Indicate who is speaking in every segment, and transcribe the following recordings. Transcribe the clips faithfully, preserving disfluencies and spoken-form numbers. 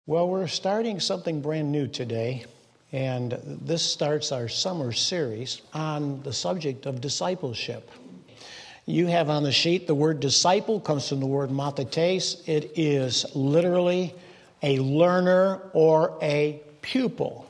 Speaker 1: Well, we're starting something brand new today, and this starts our summer series on the subject of discipleship. You have on the sheet the word disciple comes from the word mathetes. It is literally a learner or a pupil.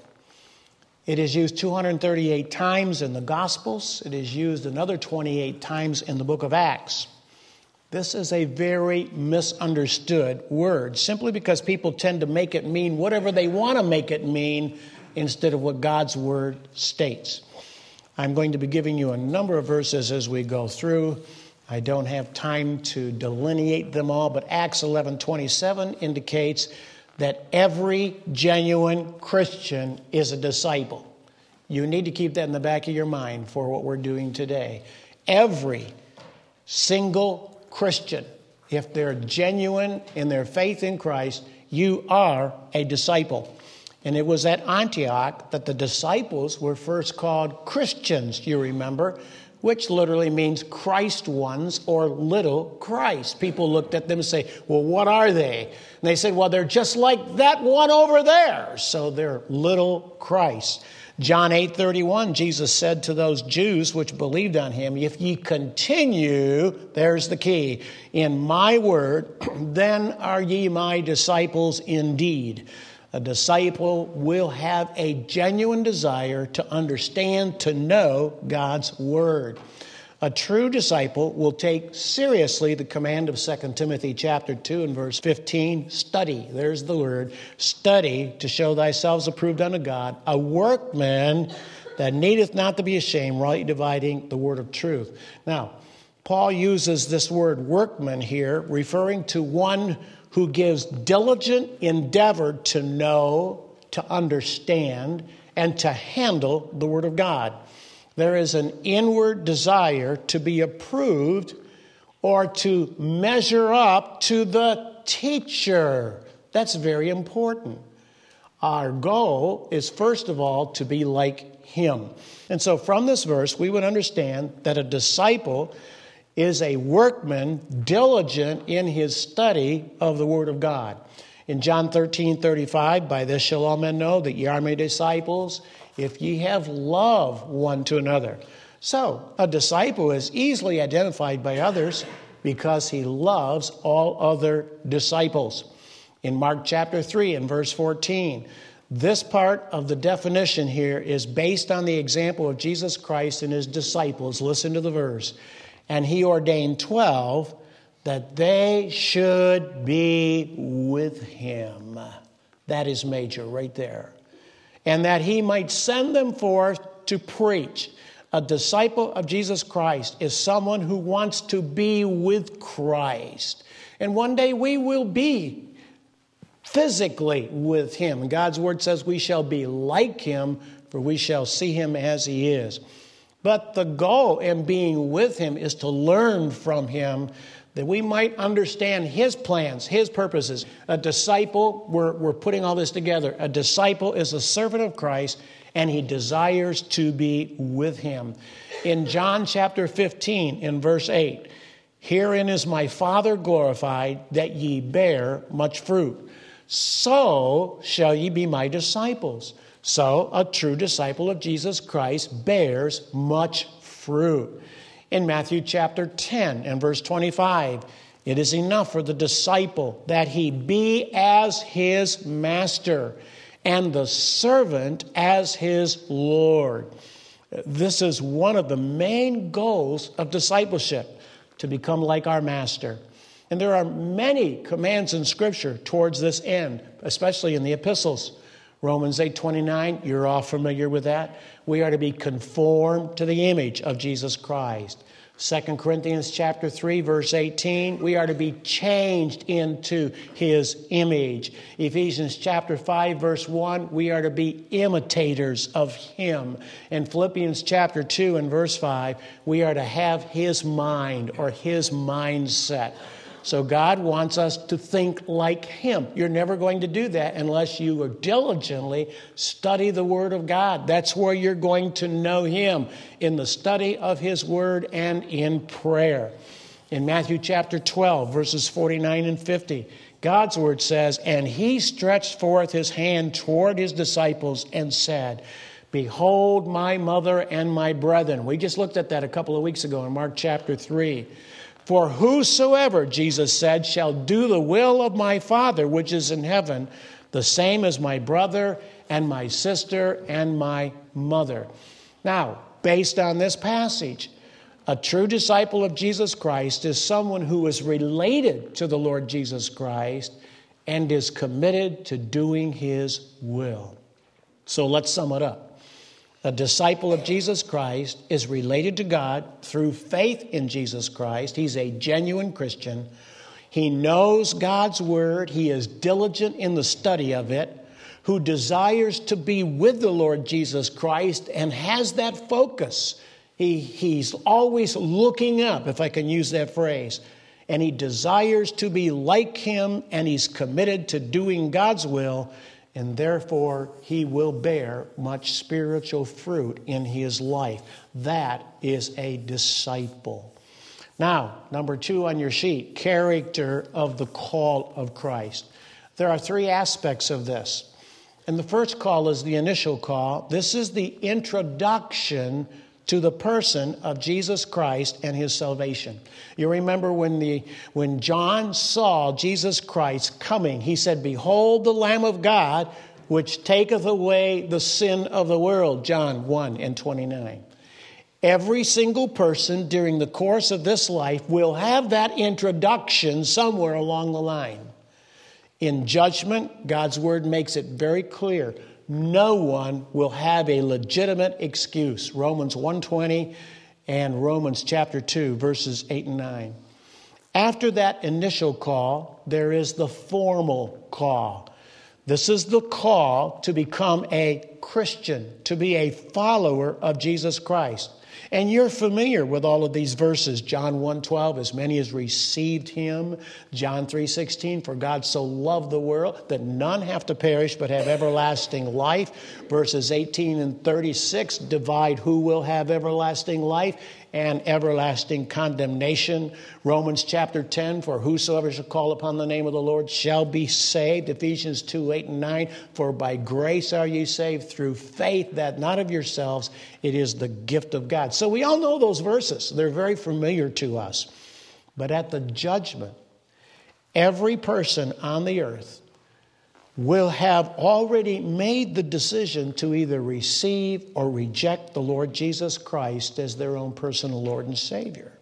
Speaker 1: It is used two hundred thirty-eight times in the Gospels. It is used another twenty-eight times in the book of Acts. This is a very misunderstood word, simply because people tend to make it mean whatever they want to make it mean instead of what God's word states. I'm going to be giving you a number of verses as we go through. I don't have time to delineate them all, but Acts eleven twenty-seven indicates that every genuine Christian is a disciple. You need to keep that in the back of your mind for what we're doing today. Every single Christian, if they're genuine in their faith in Christ, you are a disciple. And it was at Antioch that the disciples were first called Christians, you remember, which literally means Christ ones or little Christ. People looked at them and say, well, what are they? And they said, well, they're just like that one over there. So they're little Christ. John eight thirty-one, Jesus said to those Jews which believed on him, if ye continue, there's the key, in my word, then are ye my disciples indeed. A disciple will have a genuine desire to understand, to know God's word. A true disciple will take seriously the command of Second Timothy chapter two and verse fifteen. Study, there's the word, study to show thyself approved unto God, a workman that needeth not to be ashamed, rightly dividing the word of truth. Now, Paul uses this word workman here, referring to one who gives diligent endeavor to know, to understand, and to handle the word of God. There is an inward desire to be approved or to measure up to the teacher. That's very important. Our goal is, first of all, to be like him. And so from this verse, we would understand that a disciple is a workman diligent in his study of the Word of God. In John thirteen thirty-five, by this shall all men know that ye are my disciples, if ye have love one to another. So, a disciple is easily identified by others because he loves all other disciples. In Mark chapter three and verse fourteen, this part of the definition here is based on the example of Jesus Christ and his disciples. Listen to the verse. And he ordained twelve that they should be with him. That is major right there. And that he might send them forth to preach. A disciple of Jesus Christ is someone who wants to be with Christ. And one day we will be physically with him. And God's word says we shall be like him, for we shall see him as he is. But the goal in being with him is to learn from him that we might understand his plans, his purposes. A disciple, we're, we're putting all this together. A disciple is a servant of Christ, and he desires to be with him. In John chapter fifteen, in verse eight, herein is my Father glorified, that ye bear much fruit. So shall ye be my disciples. So a true disciple of Jesus Christ bears much fruit. In Matthew chapter ten and verse twenty-five, it is enough for the disciple that he be as his master and the servant as his Lord. This is one of the main goals of discipleship, to become like our master. And there are many commands in Scripture towards this end, especially in the epistles. Romans eight twenty-nine, you're all familiar with that. We are to be conformed to the image of Jesus Christ. Second Corinthians chapter three, verse eighteen, we are to be changed into his image. Ephesians chapter five, verse one, we are to be imitators of him. In Philippians chapter two and verse five, we are to have his mind or his mindset. So God wants us to think like him. You're never going to do that unless you diligently study the Word of God. That's where you're going to know him, in the study of his Word and in prayer. In Matthew chapter twelve, verses forty-nine and fifty, God's word says, and he stretched forth his hand toward his disciples and said, behold my mother and my brethren. We just looked at that a couple of weeks ago in Mark chapter three. For whosoever, Jesus said, shall do the will of my Father which is in heaven, the same as my brother and my sister and my mother. Now, based on this passage, a true disciple of Jesus Christ is someone who is related to the Lord Jesus Christ and is committed to doing his will. So let's sum it up. A disciple of Jesus Christ is related to God through faith in Jesus Christ. He's a genuine Christian. He knows God's word. He is diligent in the study of it, who desires to be with the Lord Jesus Christ and has that focus. He, he's always looking up, if I can use that phrase. And he desires to be like him, and he's committed to doing God's will, and therefore he will bear much spiritual fruit in his life. That is a disciple. Now, number two on your sheet, character of the call of Christ. There are three aspects of this. And the first call is the initial call. This is the introduction to the person of Jesus Christ and his salvation. You remember when the when John saw Jesus Christ coming, he said, behold the Lamb of God, which taketh away the sin of the world, John one and twenty-nine. Every single person during the course of this life will have that introduction somewhere along the line. In judgment, God's word makes it very clear. No one will have a legitimate excuse. Romans one twenty and Romans chapter two, verses eight and nine. After that initial call, there is the formal call. This is the call to become a Christian, to be a follower of Jesus Christ. And you're familiar with all of these verses. John one twelve, as many as received him. John three sixteen, for God so loved the world that none have to perish but have everlasting life. Verses eighteen and thirty-six divide who will have everlasting life and everlasting condemnation. Romans chapter ten, for whosoever shall call upon the name of the Lord shall be saved. Ephesians two, eight and nine, for by grace are ye saved through faith, that not of yourselves, it is the gift of God. So we all know those verses. They're very familiar to us. But at the judgment, every person on the earth will have already made the decision to either receive or reject the Lord Jesus Christ as their own personal Lord and Savior.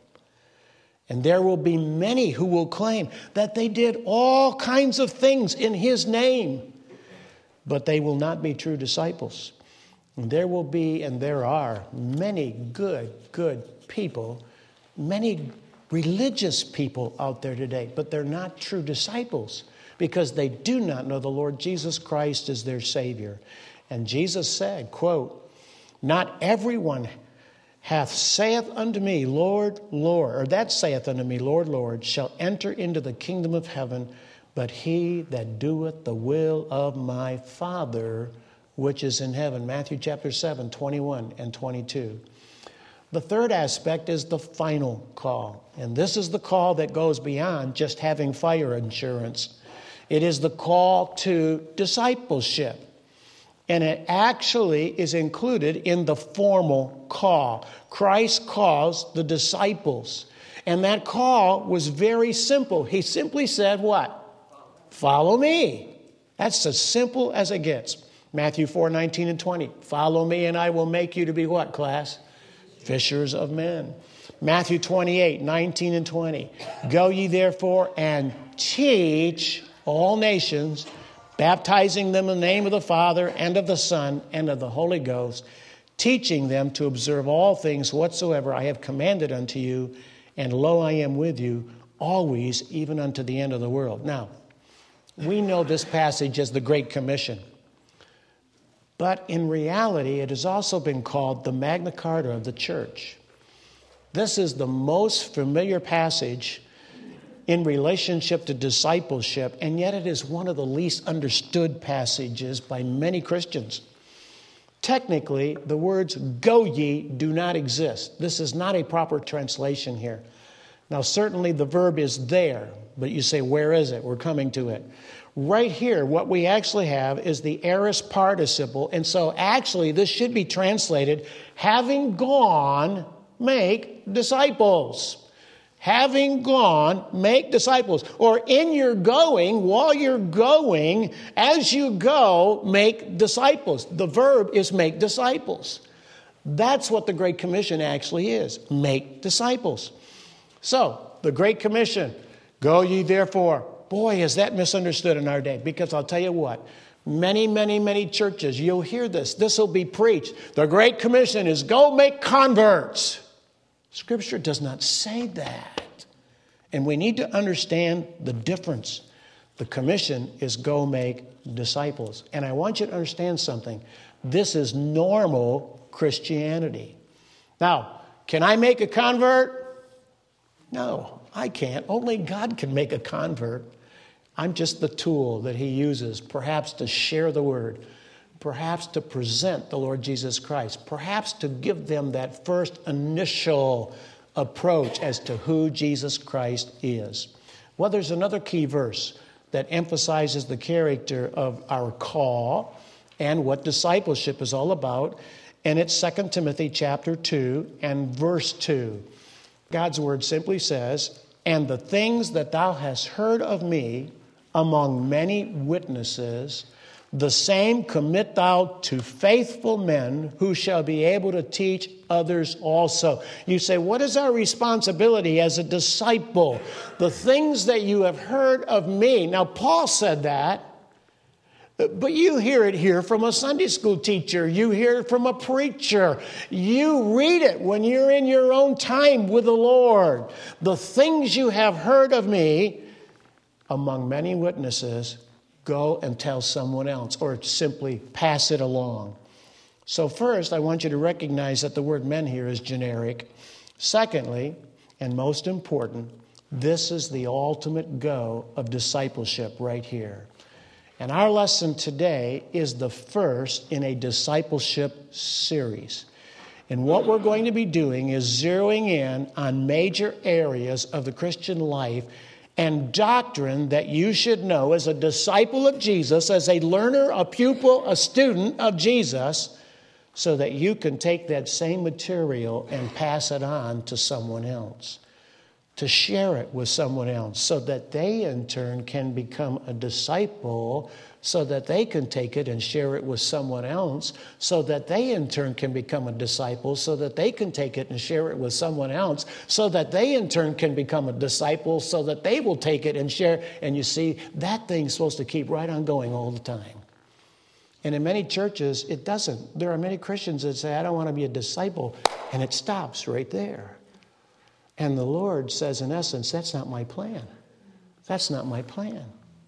Speaker 1: And there will be many who will claim that they did all kinds of things in his name, but they will not be true disciples. And there will be, and there are, many good, good people, many religious people out there today, but they're not true disciples, because they do not know the Lord Jesus Christ as their Savior. And Jesus said, quote, not everyone hath saith unto me, Lord, Lord, or that saith unto me, Lord, Lord, shall enter into the kingdom of heaven, but he that doeth the will of my Father which is in heaven. Matthew chapter seven, twenty-one and twenty-two. The third aspect is the final call. And this is the call that goes beyond just having fire insurance. It is the call to discipleship. And it actually is included in the formal call. Christ calls the disciples. And that call was very simple. He simply said what? Follow me. That's as simple as it gets. Matthew four, nineteen and twenty. Follow me and I will make you to be what, class? Fishers of men. Matthew twenty-eight, nineteen and twenty. Go ye therefore and teach all nations, baptizing them in the name of the Father and of the Son and of the Holy Ghost, teaching them to observe all things whatsoever I have commanded unto you, and lo, I am with you always, even unto the end of the world. Now, we know this passage as the Great Commission, but in reality, it has also been called the Magna Carta of the church. This is the most familiar passage in relationship to discipleship, and yet it is one of the least understood passages by many Christians. Technically, the words go ye do not exist. This is not a proper translation here. Now, certainly the verb is there, but you say, where is it? We're coming to it. Right here, what we actually have is the aorist participle. And so actually, this should be translated, having gone, make disciples. Having gone, make disciples. Or in your going, while you're going, as you go, make disciples. The verb is make disciples. That's what the Great Commission actually is. Make disciples. So, the Great Commission, go ye therefore. Boy, is that misunderstood in our day. Because I'll tell you what, many, many, many churches, you'll hear this. This will be preached. The Great Commission is go make converts. Scripture does not say that. And we need to understand the difference. The commission is go make disciples. And I want you to understand something. This is normal Christianity. Now, can I make a convert? No, I can't. Only God can make a convert. I'm just the tool that he uses, perhaps to share the word, perhaps to present the Lord Jesus Christ, perhaps to give them that first initial approach as to who Jesus Christ is. Well, there's another key verse that emphasizes the character of our call and what discipleship is all about, and it's Second Timothy chapter two and verse two. God's word simply says, "And the things that thou hast heard of me among many witnesses, the same commit thou to faithful men who shall be able to teach others also." You say, what is our responsibility as a disciple? The things that you have heard of me. Now, Paul said that, but you hear it here from a Sunday school teacher. You hear it from a preacher. You read it when you're in your own time with the Lord. The things you have heard of me among many witnesses, go and tell someone else, or simply pass it along. So first, I want you to recognize that the word men here is generic. Secondly, and most important, this is the ultimate go of discipleship right here. And our lesson today is the first in a discipleship series. And what we're going to be doing is zeroing in on major areas of the Christian life and doctrine that you should know as a disciple of Jesus, as a learner, a pupil, a student of Jesus, so that you can take that same material and pass it on to someone else, to share it with someone else, so that they in turn can become a disciple, so that they can take it and share it with someone else, so that they in turn can become a disciple, so that they can take it and share it with someone else, so that they in turn can become a disciple, so that they will take it and share. And you see, that thing's supposed to keep right on going all the time. And in many churches, it doesn't. There are many Christians that say, I don't want to be a disciple, and it stops right there. And the Lord says, in essence, that's not my plan. That's not my plan.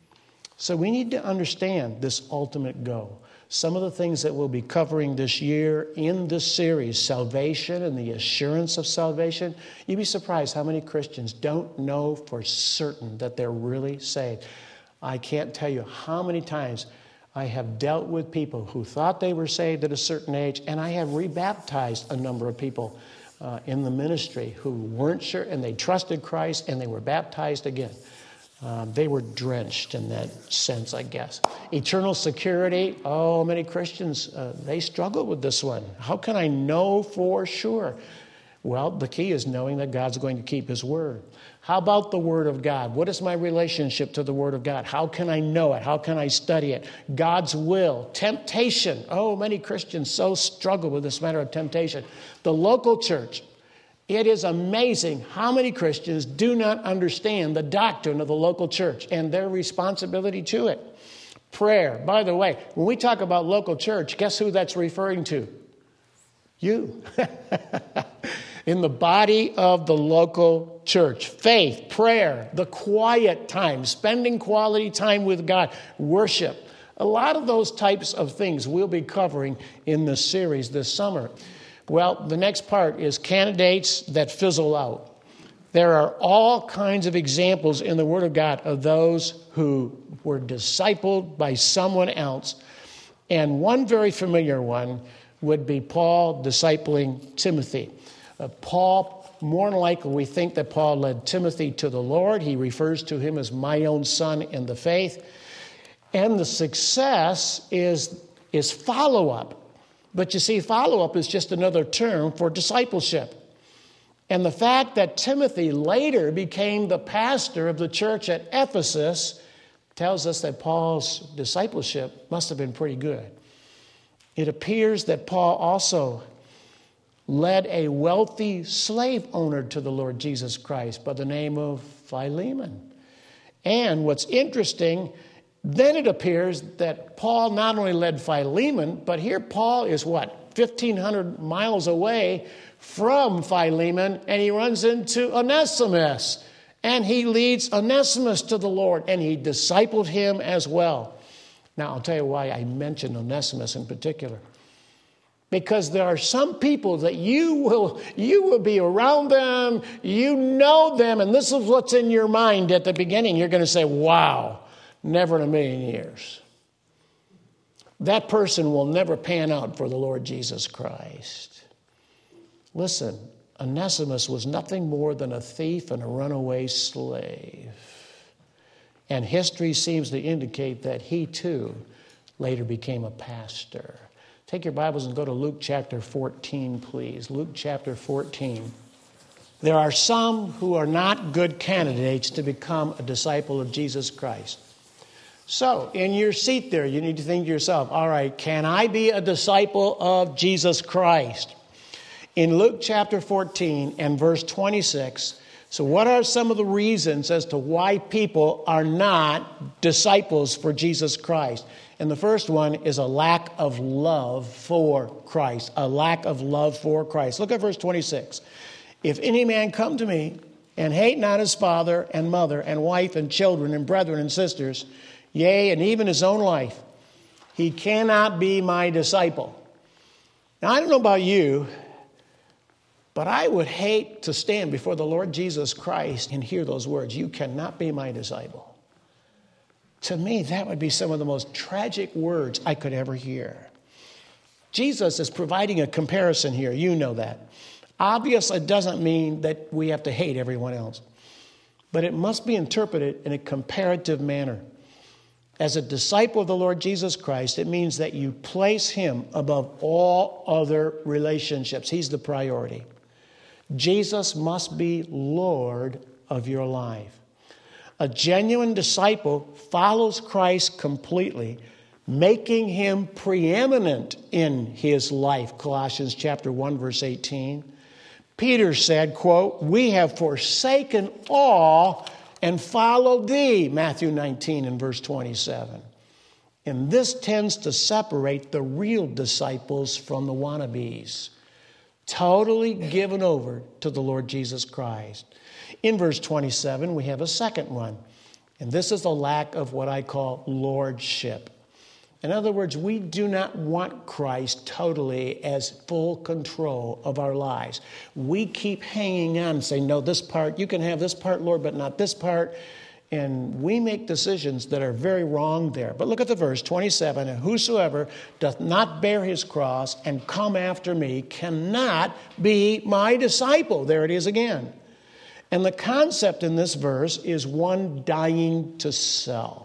Speaker 1: So we need to understand this ultimate go. Some of the things that we'll be covering this year in this series, salvation and the assurance of salvation, you'd be surprised how many Christians don't know for certain that they're really saved. I can't tell you how many times I have dealt with people who thought they were saved at a certain age, and I have rebaptized a number of people uh, in the ministry who weren't sure, and they trusted Christ, and they were baptized again. Um, they were drenched in that sense, I guess. Eternal security. Oh, many Christians, uh, they struggle with this one. How can I know for sure? Well, the key is knowing that God's going to keep his word. How about the word of God? What is my relationship to the word of God? How can I know it? How can I study it? God's will. Temptation. Oh, many Christians so struggle with this matter of temptation. The local church. It is amazing how many Christians do not understand the doctrine of the local church and their responsibility to it. Prayer. By the way, when we talk about local church, guess who that's referring to? You. In the body of the local church. Faith, prayer, the quiet time, spending quality time with God, worship. A lot of those types of things we'll be covering in this series this summer. Well, the next part is candidates that fizzle out. There are all kinds of examples in the Word of God of those who were discipled by someone else. And one very familiar one would be Paul discipling Timothy. Uh, Paul more than likely we think that Paul led Timothy to the Lord. He refers to him as my own son in the faith. And the success is, is follow-up. But you see, follow-up is just another term for discipleship. And the fact that Timothy later became the pastor of the church at Ephesus tells us that Paul's discipleship must have been pretty good. It appears that Paul also led a wealthy slave owner to the Lord Jesus Christ by the name of Philemon. And what's interesting, then it appears that Paul not only led Philemon, but here Paul is what, fifteen hundred miles away from Philemon, and he runs into Onesimus. And he leads Onesimus to the Lord, and he discipled him as well. Now, I'll tell you why I mentioned Onesimus in particular. Because there are some people that you will, you will be around them, you know them, and this is what's in your mind at the beginning. You're going to say, wow, never in a million years. That person will never pan out for the Lord Jesus Christ. Listen, Onesimus was nothing more than a thief and a runaway slave. And history seems to indicate that he too later became a pastor. Take your Bibles and go to Luke chapter fourteen, please. Luke chapter fourteen. There are some who are not good candidates to become a disciple of Jesus Christ. So, in your seat there, you need to think to yourself, all right, can I be a disciple of Jesus Christ? In Luke chapter fourteen and verse twenty-six, so what are some of the reasons as to why people are not disciples for Jesus Christ? And the first one is a lack of love for Christ. A lack of love for Christ. Look at verse twenty-six. If any man come to me and hate not his father and mother and wife and children and brethren and sisters, yea, and even his own life, he cannot be my disciple. Now, I don't know about you, but I would hate to stand before the Lord Jesus Christ and hear those words, you cannot be my disciple. To me, that would be some of the most tragic words I could ever hear. Jesus is providing a comparison here. You know that. Obviously, it doesn't mean that we have to hate everyone else. But it must be interpreted in a comparative manner. As a disciple of the Lord Jesus Christ, it means that you place him above all other relationships. He's the priority. Jesus must be Lord of your life. A genuine disciple follows Christ completely, making him preeminent in his life. Colossians chapter one, verse eighteen. Peter said, quote, we have forsaken all and followed thee. Matthew nineteen and verse twenty-seven. And this tends to separate the real disciples from the wannabes. Totally given over to the Lord Jesus Christ. In verse twenty-seven, we have a second one. And this is a lack of what I call lordship. In other words, we do not want Christ totally as full control of our lives. We keep hanging on and saying, no, this part, you can have this part, Lord, but not this part. And we make decisions that are very wrong there. But look at the verse twenty-seven. And whosoever doth not bear his cross and come after me cannot be my disciple. There it is again. And the concept in this verse is one dying to self.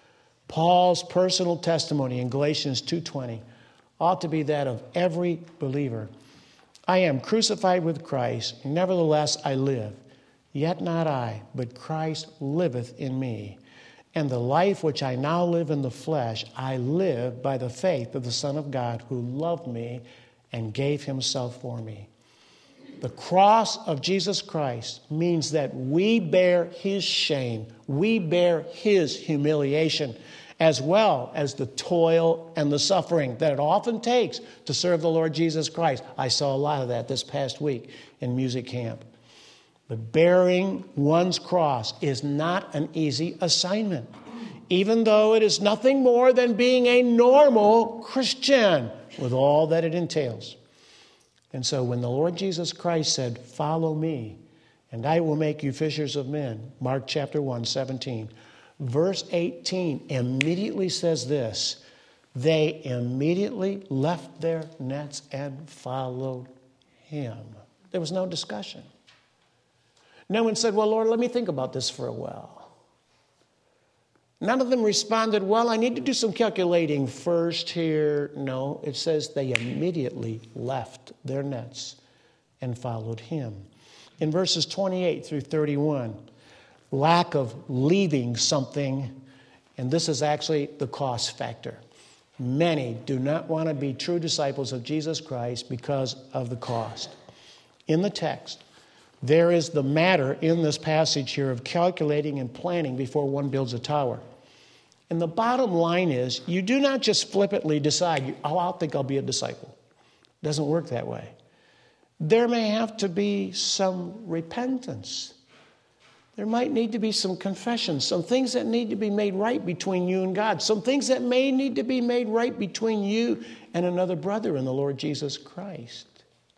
Speaker 1: Paul's personal testimony in Galatians two twenty ought to be that of every believer. I am crucified with Christ, nevertheless I live. Yet not I, but Christ liveth in me. And the life which I now live in the flesh, I live by the faith of the Son of God who loved me and gave himself for me. The cross of Jesus Christ means that we bear his shame. We bear his humiliation, as well as the toil and the suffering that it often takes to serve the Lord Jesus Christ. I saw a lot of that this past week in music camp. But bearing one's cross is not an easy assignment, even though it is nothing more than being a normal Christian with all that it entails. And so when the Lord Jesus Christ said, follow me, and I will make you fishers of men, Mark chapter one, seventeen, verse eighteen immediately says this, they immediately left their nets and followed him. There was no discussion. No one said, well, Lord, let me think about this for a while. None of them responded, well, I need to do some calculating first here. No, it says they immediately left their nets and followed him. In verses twenty-eight through thirty-one, lack of leaving something, and this is actually the cost factor. Many do not want to be true disciples of Jesus Christ because of the cost. In the text, there is the matter in this passage here of calculating and planning before one builds a tower. And the bottom line is, you do not just flippantly decide, oh, I'll think I'll be a disciple. It doesn't work that way. There may have to be some repentance. There might need to be some confession, some things that need to be made right between you and God, some things that may need to be made right between you and another brother in the Lord Jesus Christ.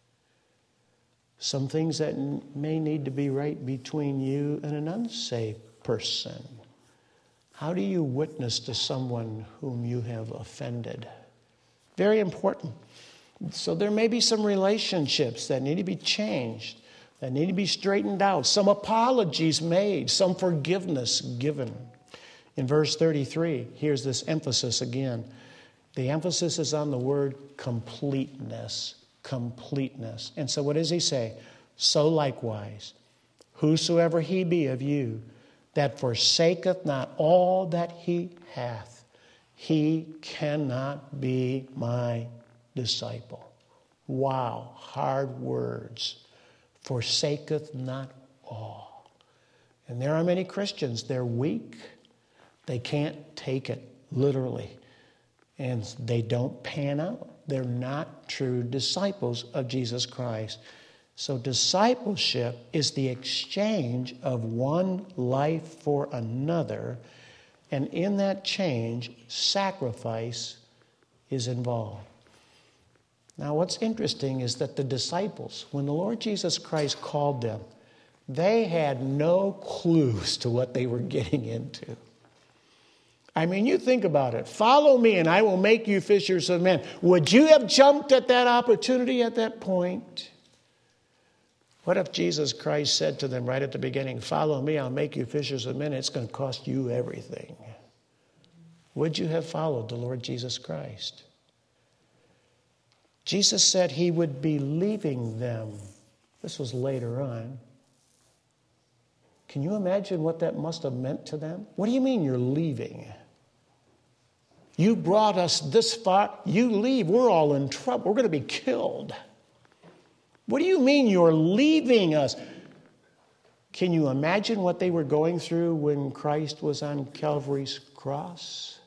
Speaker 1: Some things that may need to be right between you and an unsaved person. How do you witness to someone whom you have offended? Very important. So there may be some relationships that need to be changed, that need to be straightened out, some apologies made, some forgiveness given. In verse thirty-three, here's this emphasis again. The emphasis is on the word completeness. Completeness. And so what does he say? So likewise, whosoever he be of you that forsaketh not all that he hath, he cannot be my disciple. Wow, hard words. Forsaketh not all. And there are many Christians, they're weak. They can't take it literally. And they don't pan out. They're not true disciples of Jesus Christ. So discipleship is the exchange of one life for another. And in that change, sacrifice is involved. Now, what's interesting is that the disciples, when the Lord Jesus Christ called them, they had no clues to what they were getting into. I mean, you think about it. Follow me and I will make you fishers of men. Would you have jumped at that opportunity at that point? What if Jesus Christ said to them right at the beginning, follow me, I'll make you fishers of men. It's going to cost you everything. Would you have followed the Lord Jesus Christ? Jesus said he would be leaving them. This was later on. Can you imagine what that must have meant to them? What do you mean you're leaving? You brought us this far. You leave. We're all in trouble. We're going to be killed. What do you mean you're leaving us? Can you imagine what they were going through when Christ was on Calvary's cross?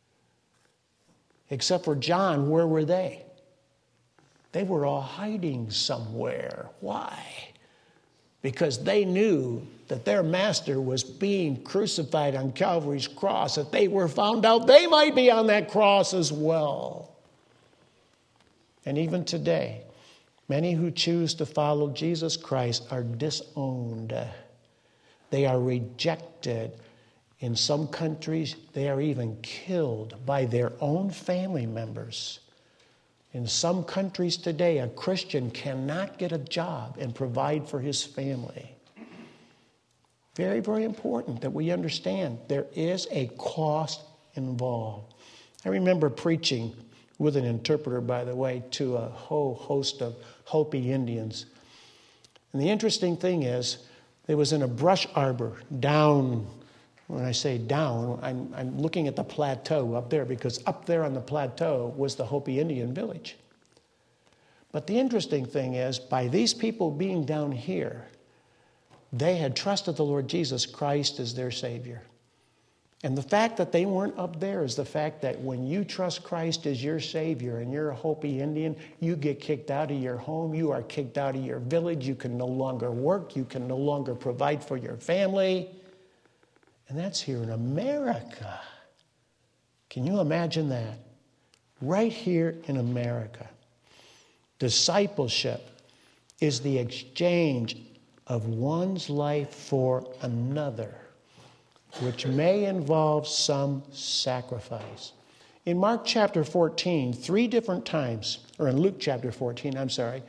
Speaker 1: Except for John, where were they? They were all hiding somewhere. Why? Because they knew that their master was being crucified on Calvary's cross. If they were found out, they might be on that cross as well. And even today, many who choose to follow Jesus Christ are disowned. They are rejected. In some countries, they are even killed by their own family members. In some countries today, a Christian cannot get a job and provide for his family. Very, very important that we understand there is a cost involved. I remember preaching with an interpreter, by the way, to a whole host of Hopi Indians. And the interesting thing is, it was in a brush arbor down, when I say down, I'm, I'm looking at the plateau up there, because up there on the plateau was the Hopi Indian village. But the interesting thing is, by these people being down here, they had trusted the Lord Jesus Christ as their Savior. And the fact that they weren't up there is the fact that when you trust Christ as your Savior and you're a Hopi Indian, you get kicked out of your home, you are kicked out of your village, you can no longer work, you can no longer provide for your family. And that's here in America. Can you imagine that? Right here in America. Discipleship is the exchange of one's life for another, which may involve some sacrifice. In Mark chapter fourteen, three different times, or in Luke chapter fourteen, I'm sorry,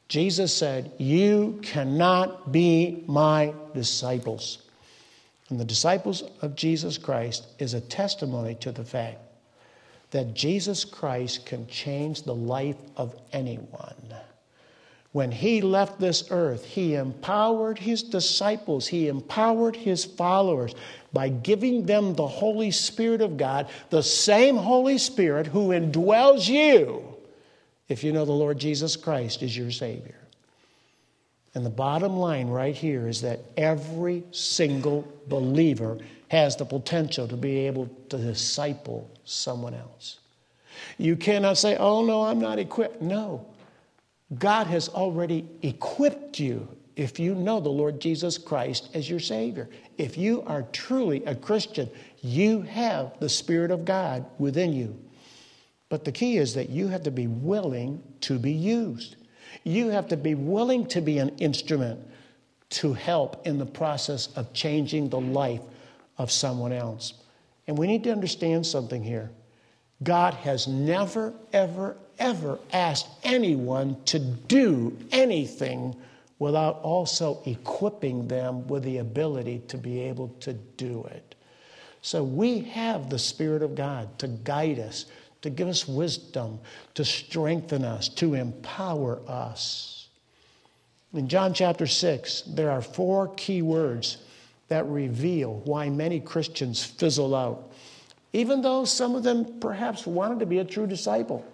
Speaker 1: Jesus said, you cannot be my disciples. And the disciples of Jesus Christ is a testimony to the fact that Jesus Christ can change the life of anyone. When he left this earth, he empowered his disciples, he empowered his followers by giving them the Holy Spirit of God, the same Holy Spirit who indwells you if you know the Lord Jesus Christ is your Savior. And the bottom line right here is that every single believer has the potential to be able to disciple someone else. You cannot say, oh, no, I'm not equipped. No. God has already equipped you if you know the Lord Jesus Christ as your Savior. If you are truly a Christian, you have the Spirit of God within you. But the key is that you have to be willing to be used. You have to be willing to be an instrument to help in the process of changing the life of someone else. And we need to understand something here. God has never, ever, ever asked anyone to do anything without also equipping them with the ability to be able to do it. So we have the Spirit of God to guide us, to give us wisdom, to strengthen us, to empower us. In John chapter six, there are four key words that reveal why many Christians fizzle out, even though some of them perhaps wanted to be a true disciple.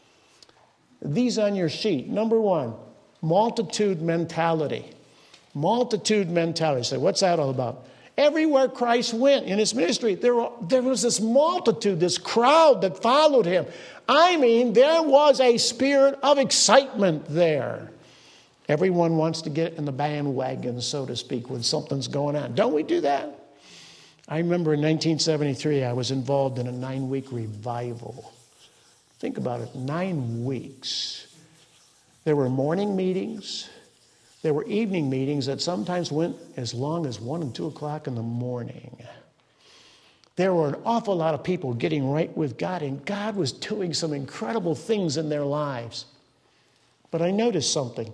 Speaker 1: These on your sheet. Number one, multitude mentality. Multitude mentality. So what's that all about? Everywhere Christ went in his ministry, there, were, there was this multitude, this crowd that followed him. I mean, there was a spirit of excitement there. Everyone wants to get in the bandwagon, so to speak, when something's going on. Don't we do that? I remember in nineteen seventy-three, I was involved in a nine-week revival. Think about it, nine weeks. There were morning meetings. There were evening meetings that sometimes went as long as one and two o'clock in the morning. There were an awful lot of people getting right with God, and God was doing some incredible things in their lives. But I noticed something.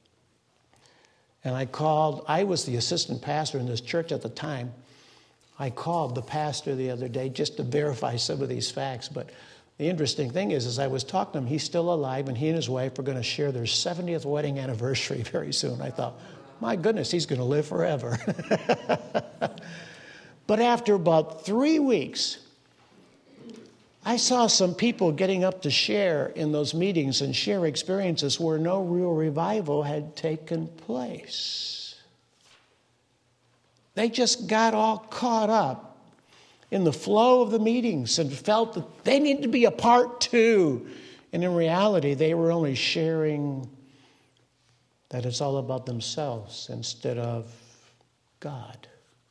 Speaker 1: And I called, I was the assistant pastor in this church at the time. I called the pastor the other day just to verify some of these facts. But the interesting thing is, as I was talking to him, he's still alive, and he and his wife are going to share their seventieth wedding anniversary very soon. I thought, my goodness, he's going to live forever. But after about three weeks, I saw some people getting up to share in those meetings and share experiences where no real revival had taken place. They just got all caught up in the flow of the meetings and felt that they needed to be a part too. And in reality, they were only sharing that it's all about themselves instead of God.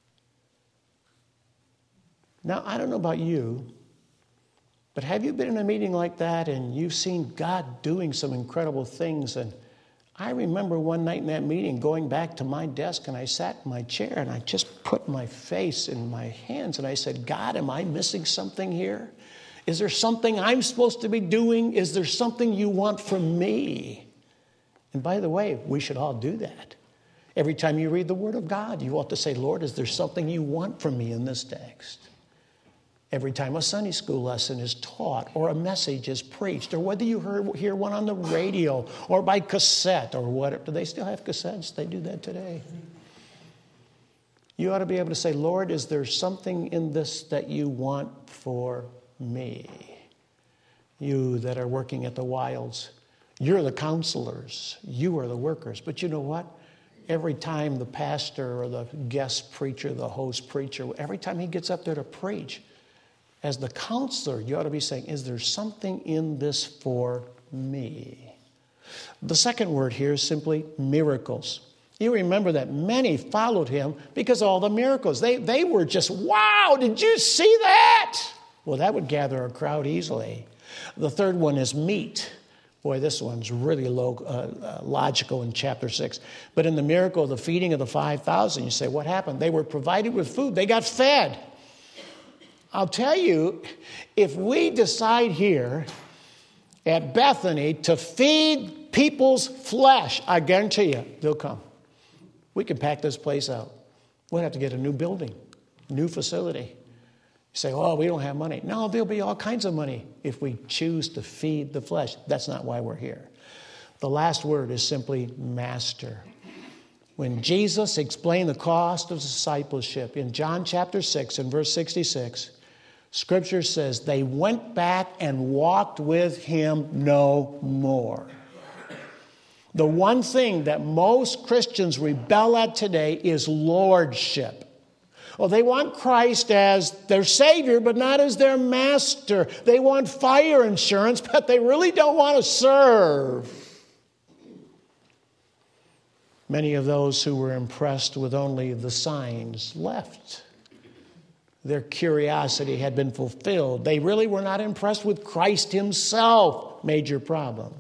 Speaker 1: Now, I don't know about you, but have you been in a meeting like that and you've seen God doing some incredible things? And I remember one night in that meeting going back to my desk, and I sat in my chair and I just put my face in my hands and I said, God, am I missing something here? Is there something I'm supposed to be doing? Is there something you want from me? And by the way, we should all do that. Every time you read the Word of God, you ought to say, Lord, is there something you want from me in this text? Every time a Sunday school lesson is taught or a message is preached, or whether you heard, hear one on the radio or by cassette or whatever. Do they still have cassettes? They do that today. You ought to be able to say, Lord, is there something in this that you want for me? You that are working at the Wilds, you're the counselors. You are the workers. But you know what? Every time the pastor or the guest preacher, the host preacher, every time he gets up there to preach, as the counselor, you ought to be saying, is there something in this for me? The second word here is simply miracles. You remember that many followed him because of all the miracles. They, they were just, wow, did you see that? Well, that would gather a crowd easily. The third one is meat. Boy, this one's really low, uh, uh, logical in chapter six. But in the miracle of the feeding of the five thousand, you say, what happened? They were provided with food. They got fed. I'll tell you, if we decide here at Bethany to feed people's flesh, I guarantee you, they'll come. We can pack this place out. We'll have to get a new building, new facility. You say, oh, we don't have money. No, there'll be all kinds of money if we choose to feed the flesh. That's not why we're here. The last word is simply master. When Jesus explained the cost of discipleship in John chapter six and verse sixty-six, Scripture says they went back and walked with him no more. The one thing that most Christians rebel at today is lordship. Well, they want Christ as their Savior, but not as their master. They want fire insurance, but they really don't want to serve. Many of those who were impressed with only the signs left. Their curiosity had been fulfilled. They really were not impressed with Christ himself. Major problem.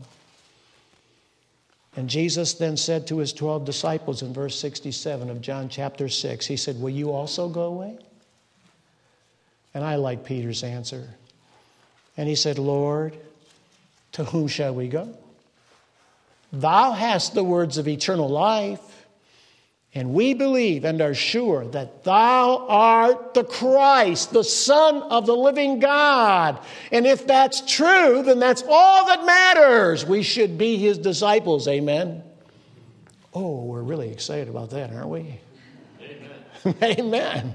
Speaker 1: And Jesus then said to his twelve disciples in verse sixty-seven of John chapter six, he said, will you also go away? And I like Peter's answer. And he said, Lord, to whom shall we go? Thou hast the words of eternal life, and we believe and are sure that thou art the Christ, the Son of the living God. And if that's true, then that's all that matters. We should be his disciples. Amen. Oh, we're really excited about that, aren't we? Amen. Amen.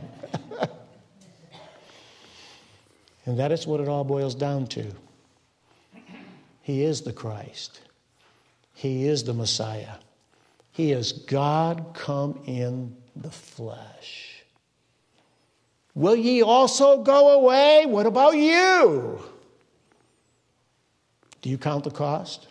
Speaker 1: And that is what it all boils down to. He is the Christ. He is the Messiah. He is God come in the flesh. Will ye also go away? What about you? Do you count the cost?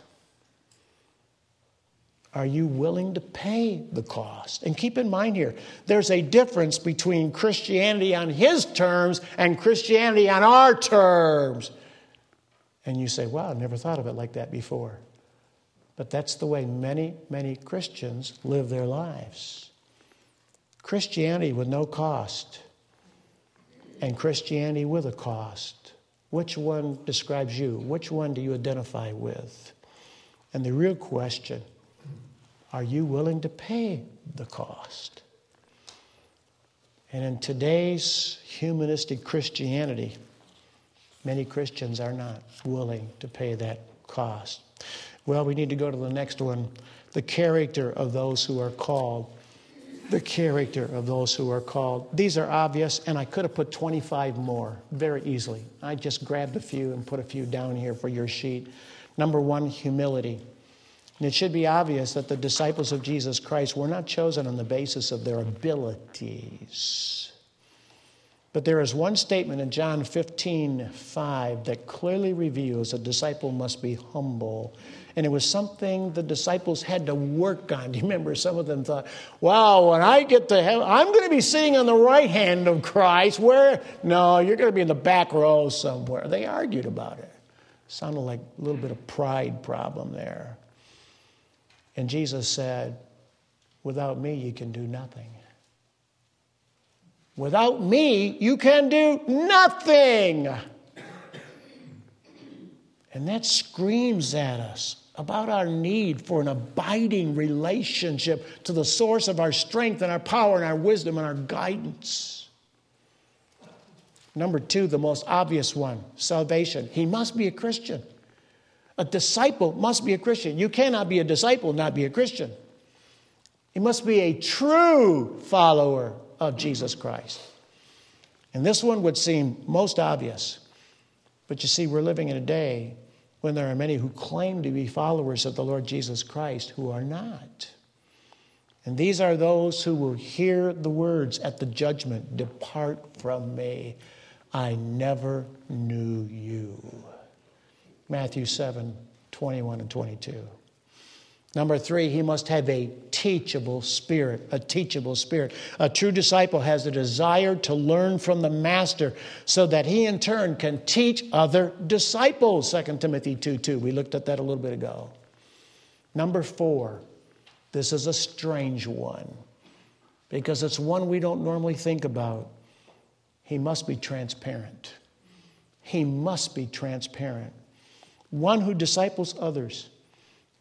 Speaker 1: Are you willing to pay the cost? And keep in mind here, there's a difference between Christianity on his terms and Christianity on our terms. And you say, wow, I never thought of it like that before. But that's the way many, many Christians live their lives. Christianity with no cost and Christianity with a cost. Which one describes you? Which one do you identify with? And the real question, are you willing to pay the cost? And in today's humanistic Christianity, many Christians are not willing to pay that cost. Well, we need to go to the next one. The character of those who are called. The character of those who are called. These are obvious, and I could have put twenty-five more very easily. I just grabbed a few and put a few down here for your sheet. Number one, humility. And it should be obvious that the disciples of Jesus Christ were not chosen on the basis of their abilities. But there is one statement in John fifteen five that clearly reveals a disciple must be humble. And it was something the disciples had to work on. Do you remember some of them thought, wow, when I get to heaven, I'm going to be sitting on the right hand of Christ. Where? No, you're going to be in the back row somewhere. They argued about it. Sounded like a little bit of pride problem there. And Jesus said, without me, you can do nothing. Without me, you can do nothing. And that screams at us about our need for an abiding relationship to the source of our strength and our power and our wisdom and our guidance. Number two, the most obvious one, salvation. He must be a Christian. A disciple must be a Christian. You cannot be a disciple and not be a Christian. He must be a true follower of Jesus Christ. And this one would seem most obvious. But you see, we're living in a day when there are many who claim to be followers of the Lord Jesus Christ who are not. And these are those who will hear the words at the judgment, depart from me, I never knew you. Matthew seven, twenty-one and twenty-two. Number three, he must have a teachable spirit, a teachable spirit. A true disciple has a desire to learn from the master so that he in turn can teach other disciples, Second Timothy two two. We looked at that a little bit ago. Number four, this is a strange one because it's one we don't normally think about. He must be transparent. He must be transparent. One who disciples others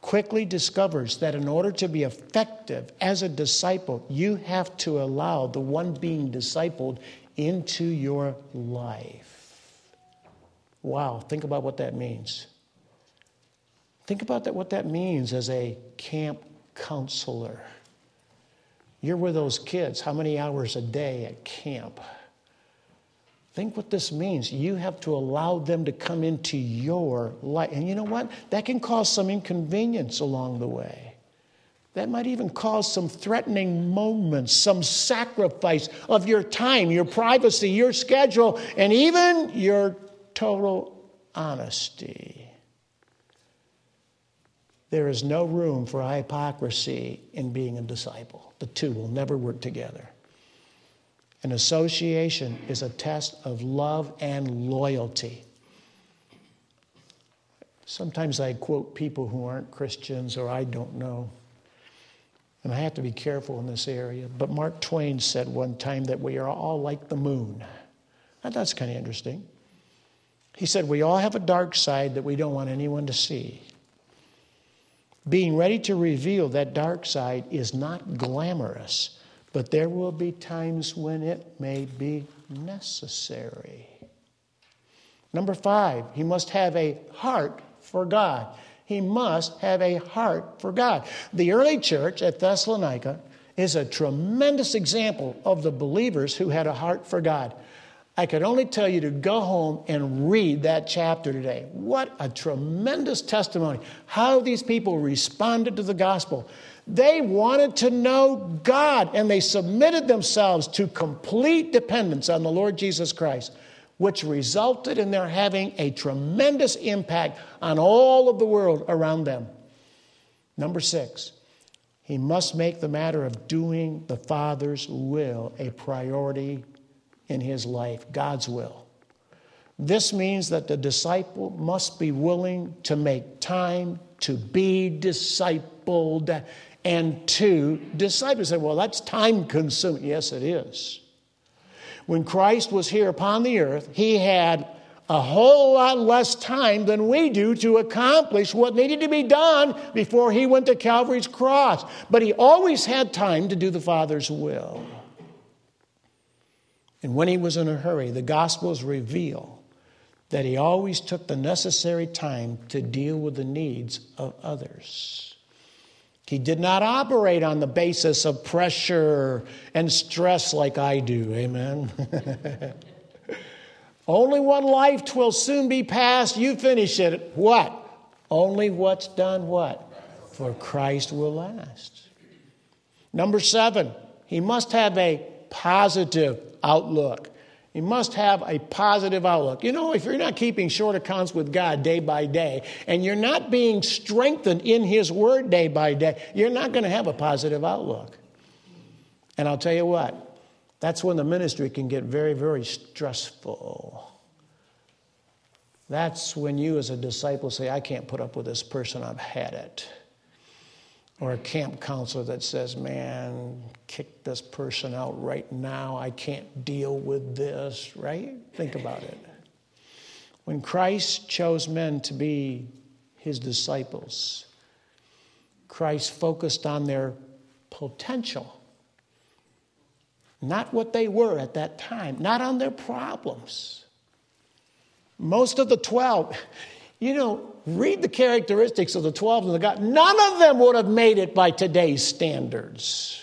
Speaker 1: quickly discovers that in order to be effective as a disciple, you have to allow the one being discipled into your life. Wow, think about what that means. Think about that, what that means as a camp counselor. You're with those kids. How many hours a day at camp? Think what this means. You have to allow them to come into your life. And you know what? That can cause some inconvenience along the way. That might even cause some threatening moments, some sacrifice of your time, your privacy, your schedule, and even your total honesty. There is no room for hypocrisy in being a disciple. The two will never work together. An association is a test of love and loyalty. Sometimes I quote people who aren't Christians or I don't know. And I have to be careful in this area. But Mark Twain said one time that we are all like the moon. Now, that's kind of interesting. He said we all have a dark side that we don't want anyone to see. Being ready to reveal that dark side is not glamorous, but there will be times when it may be necessary. Number five, he must have a heart for God. He must have a heart for God. The early church at Thessalonica is a tremendous example of the believers who had a heart for God. I could only tell you to go home and read that chapter today. What a tremendous testimony. How these people responded to the gospel. They wanted to know God, and they submitted themselves to complete dependence on the Lord Jesus Christ, which resulted in their having a tremendous impact on all of the world around them. Number six, he must make the matter of doing the Father's will a priority in his life, God's will. This means that the disciple must be willing to make time to be discipled and to disciple. You say, well, that's time consuming. Yes, it is. When Christ was here upon the earth, he had a whole lot less time than we do to accomplish what needed to be done before he went to Calvary's cross. But he always had time to do the Father's will. And when he was in a hurry, the Gospels reveal that he always took the necessary time to deal with the needs of others. He did not operate on the basis of pressure and stress like I do. Amen. Only one life 'twill soon be past. You finish it. What? Only what's done what? For Christ will last. Number seven, he must have a positive outlook. You must have a positive outlook. You know, if you're not keeping short accounts with God day by day, and you're not being strengthened in his word day by day, you're not going to have a positive outlook. And I'll tell you what, that's when the ministry can get very, very stressful. That's when you as a disciple say, I can't put up with this person, I've had it. Or a camp counselor that says, man, kick this person out right now. I can't deal with this, right? Think about it. When Christ chose men to be his disciples, Christ focused on their potential. Not what they were at that time. Not on their problems. Most of the twelve... You know, read the characteristics of the twelve and the God. None of them would have made it by today's standards.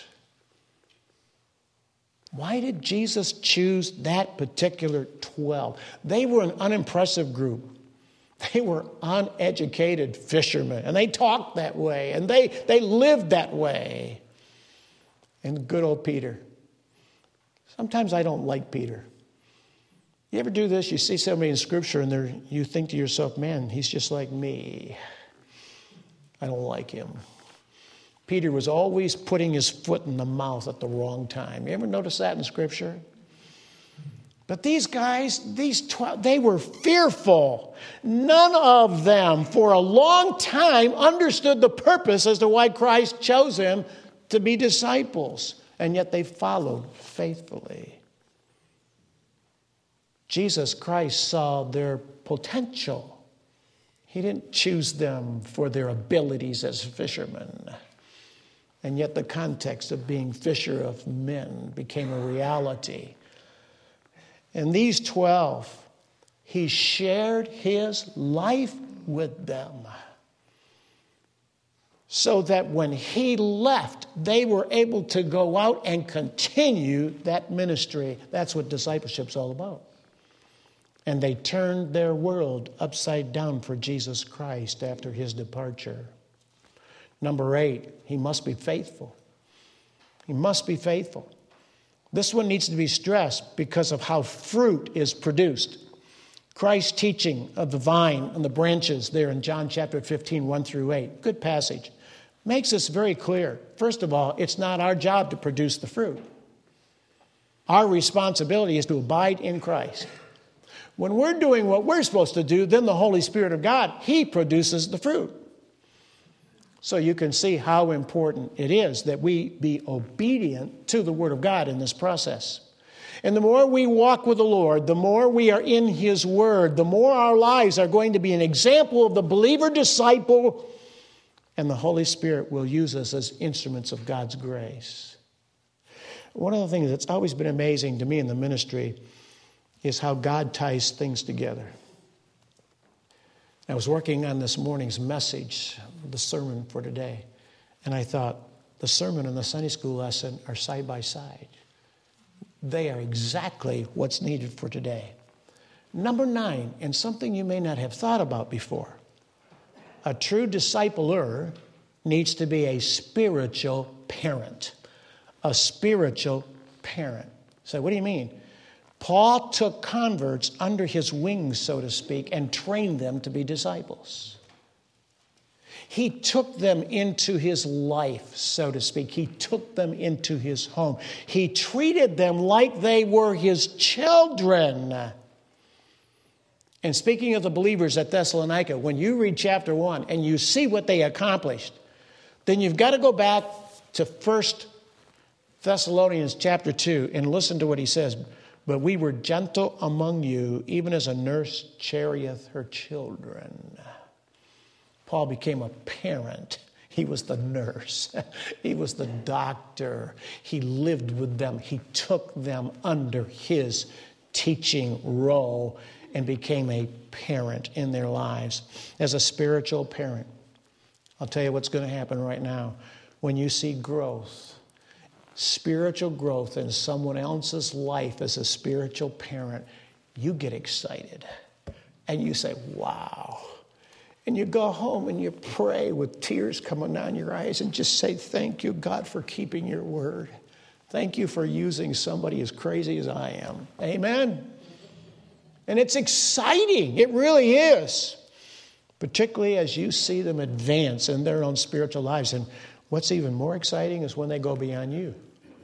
Speaker 1: Why did Jesus choose that particular twelve? They were an unimpressive group. They were uneducated fishermen, and they talked that way, and they, they lived that way. And good old Peter. Sometimes I don't like Peter. You ever do this? You see somebody in Scripture and you think to yourself, man, he's just like me. I don't like him. Peter was always putting his foot in the mouth at the wrong time. You ever notice that in Scripture? But these guys, these twelve, they were fearful. None of them for a long time understood the purpose as to why Christ chose them to be disciples. And yet they followed faithfully. Jesus Christ saw their potential. He didn't choose them for their abilities as fishermen. And yet the context of being fisher of men became a reality. And these twelve, he shared his life with them, so that when he left, they were able to go out and continue that ministry. That's what discipleship's all about. And they turned their world upside down for Jesus Christ after his departure. Number eight, he must be faithful. He must be faithful. This one needs to be stressed because of how fruit is produced. Christ's teaching of the vine and the branches there in John chapter fifteen, one through eight. Good passage. Makes this very clear. First of all, it's not our job to produce the fruit. Our responsibility is to abide in Christ. When we're doing what we're supposed to do, then the Holy Spirit of God, he produces the fruit. So you can see how important it is that we be obedient to the Word of God in this process. And the more we walk with the Lord, the more we are in his Word, the more our lives are going to be an example of the believer disciple, and the Holy Spirit will use us as instruments of God's grace. One of the things that's always been amazing to me in the ministry is how God ties things together. I was working on this morning's message, the sermon for today, and I thought, the sermon and the Sunday school lesson are side by side. They are exactly what's needed for today. Number nine, and something you may not have thought about before, a true discipler needs to be a spiritual parent. A spiritual parent. So what do you mean? Paul took converts under his wings, so to speak, and trained them to be disciples. He took them into his life, so to speak. He took them into his home. He treated them like they were his children. And speaking of the believers at Thessalonica, when you read chapter one and you see what they accomplished, then you've got to go back to First Thessalonians chapter two and listen to what he says. But we were gentle among you, even as a nurse charieth her children. Paul became a parent. He was the nurse. He was the doctor. He lived with them. He took them under his teaching role and became a parent in their lives. As a spiritual parent, I'll tell you what's going to happen right now. When you see growth, spiritual growth in someone else's life as a spiritual parent, you get excited. And you say, wow. And you go home and you pray with tears coming down your eyes and just say, thank you, God, for keeping your word. Thank you for using somebody as crazy as I am. Amen? And it's exciting. It really is. Particularly as you see them advance in their own spiritual lives. And what's even more exciting is when they go beyond you.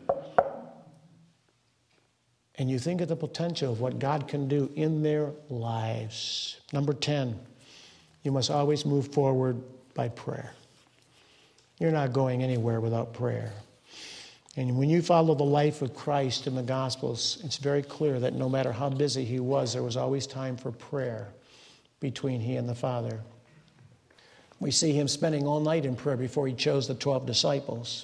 Speaker 1: And you think of the potential of what God can do in their lives. Number ten, you must always move forward by prayer. You're not going anywhere without prayer. And when you follow the life of Christ in the Gospels, it's very clear that no matter how busy he was, there was always time for prayer between he and the Father. We see him spending all night in prayer before he chose the twelve disciples.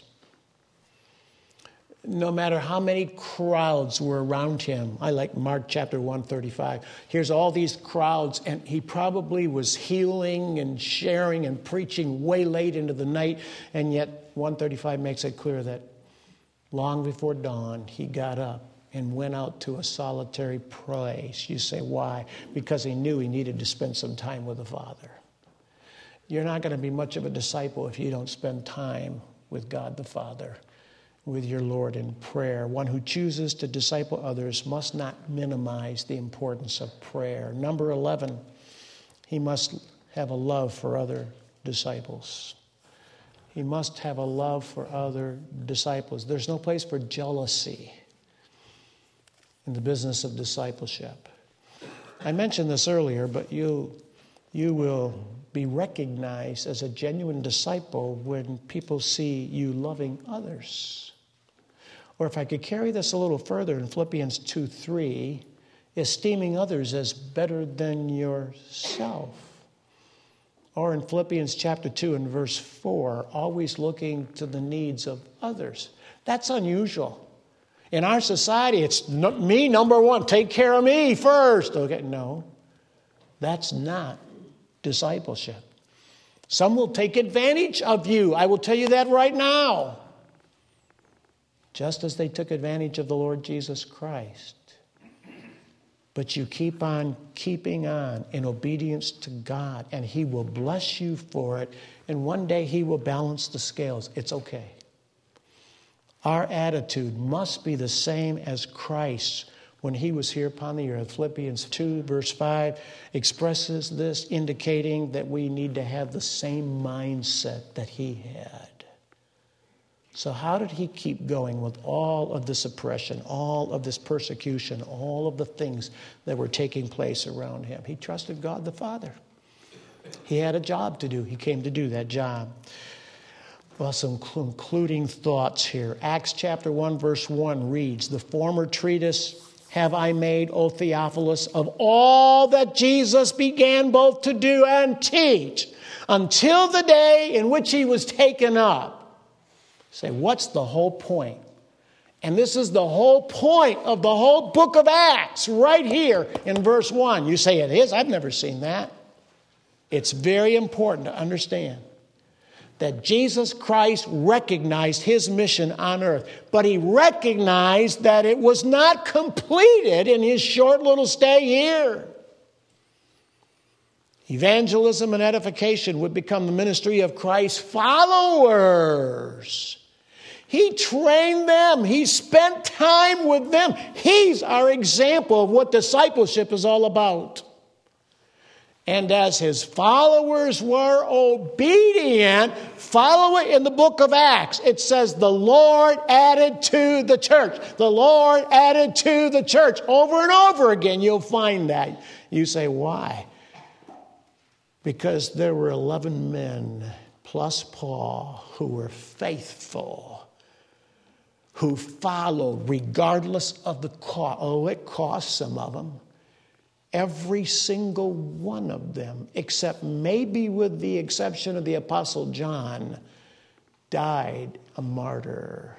Speaker 1: No matter how many crowds were around him, I like Mark chapter one thirty-five. Here's all these crowds, and he probably was healing and sharing and preaching way late into the night, and yet one thirty-five makes it clear that long before dawn, he got up and went out to a solitary place. You say, why? Because he knew he needed to spend some time with the Father. You're not going to be much of a disciple if you don't spend time with God the Father, with your Lord in prayer. One who chooses to disciple others must not minimize the importance of prayer. Number eleven, he must have a love for other disciples. He must have a love for other disciples. There's no place for jealousy in the business of discipleship. I mentioned this earlier, but you, you will be recognized as a genuine disciple when people see you loving others. Or if I could carry this a little further in Philippians two three, esteeming others as better than yourself. Or in Philippians chapter two and verse four, always looking to the needs of others. That's unusual. In our society, it's me, number one. Take care of me first. Okay, no. That's not discipleship. Some will take advantage of you. I will tell you that right now. Just as they took advantage of the Lord Jesus Christ. But you keep on keeping on in obedience to God, and He will bless you for it, and one day He will balance the scales. It's okay. Our attitude must be the same as Christ's when He was here upon the earth. Philippians two, verse five, expresses this, indicating that we need to have the same mindset that He had. So how did He keep going with all of this oppression, all of this persecution, all of the things that were taking place around Him? He trusted God the Father. He had a job to do. He came to do that job. Well, some concluding thoughts here. Acts chapter one, verse one reads, "The former treatise have I made, O Theophilus, of all that Jesus began both to do and teach, until the day in which He was taken up." Say, what's the whole point? And this is the whole point of the whole book of Acts, right here in verse one. You say it is? I've never seen that. It's very important to understand that Jesus Christ recognized His mission on earth, but He recognized that it was not completed in His short little stay here. Evangelism and edification would become the ministry of Christ's followers. He trained them. He spent time with them. He's our example of what discipleship is all about. And as His followers were obedient, follow it in the book of Acts. It says, the Lord added to the church. The Lord added to the church. Over and over again, you'll find that. You say, why? Because there were eleven men, plus Paul, who were faithful, who followed regardless of the cost. Oh, it cost some of them. Every single one of them, except maybe with the exception of the Apostle John, died a martyr.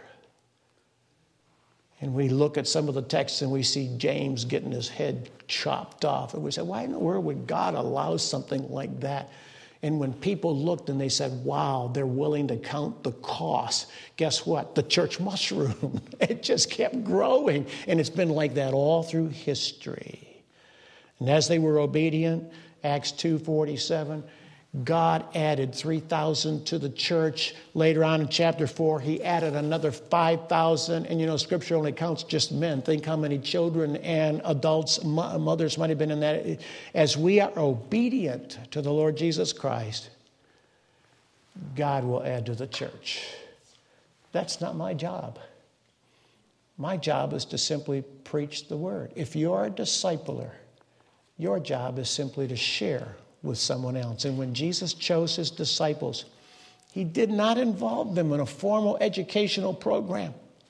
Speaker 1: And we look at some of the texts and we see James getting his head chopped off. And we say, why in the world would God allow something like that? And when people looked and they said, wow, they're willing to count the cost, guess what? The church mushroomed. It just kept growing. And it's been like that all through history. And as they were obedient, Acts two forty-seven, God added three thousand to the church. Later on in chapter four, He added another five thousand. And you know, Scripture only counts just men. Think how many children and adults, mothers might have been in that. As we are obedient to the Lord Jesus Christ, God will add to the church. That's not my job. My job is to simply preach the word. If you're a discipler, your job is simply to share with someone else. And when Jesus chose His disciples, He did not involve them in a formal educational program.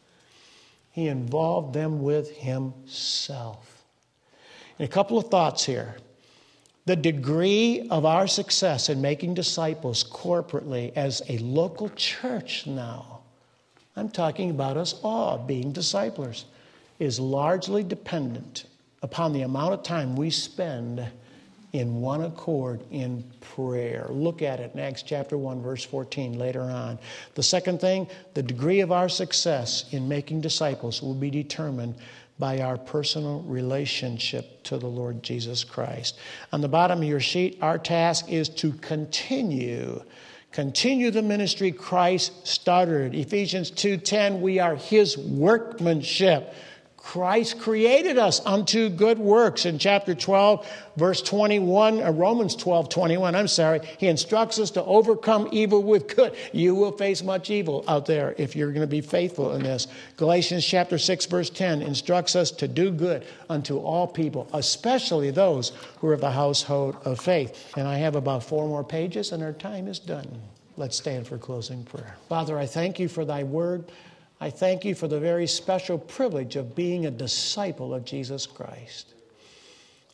Speaker 1: He involved them with Himself. And a couple of thoughts here. The degree of our success in making disciples corporately as a local church now, I'm talking about us all being disciplers, is largely dependent upon the amount of time we spend in one accord in prayer. Look at it in Acts chapter one, verse fourteen later on. The second thing, the degree of our success in making disciples will be determined by our personal relationship to the Lord Jesus Christ. On the bottom of your sheet, our task is to continue. Continue the ministry Christ started. Ephesians two ten, we are His workmanship. Christ created us unto good works. In chapter twelve, verse twenty-one, uh, Romans twelve, twenty-one, I'm sorry, He instructs us to overcome evil with good. You will face much evil out there if you're going to be faithful in this. Galatians chapter six, verse ten instructs us to do good unto all people, especially those who are of the household of faith. And I have about four more pages and our time is done. Let's stand for closing prayer. Father, I thank You for Thy word. I thank You for the very special privilege of being a disciple of Jesus Christ.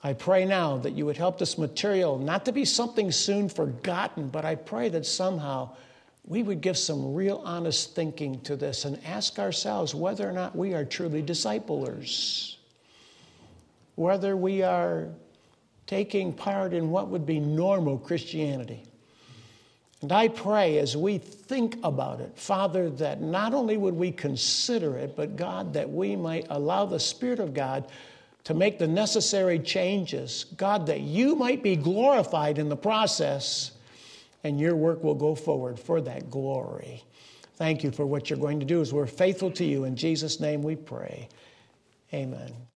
Speaker 1: I pray now that you would help this material not to be something soon forgotten, but I pray that somehow we would give some real honest thinking to this and ask ourselves whether or not we are truly disciplers, whether we are taking part in what would be normal Christianity. And I pray as we think about it, Father, that not only would we consider it, but God, that we might allow the Spirit of God to make the necessary changes. God, that you might be glorified in the process and your work will go forward for that glory. Thank you for what you're going to do as we're faithful to you. In Jesus' name we pray. Amen.